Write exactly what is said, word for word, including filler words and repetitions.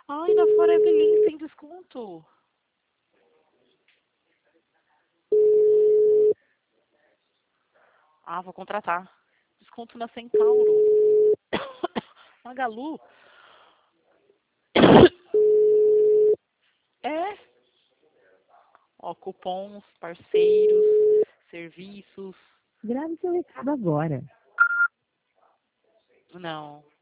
Ai, na Forever Lins tem desconto. Ah, vou contratar. Desconto na Centauro. Magalu. É. Ó, cupons, parceiros, serviços. Grave seu recado agora. Não.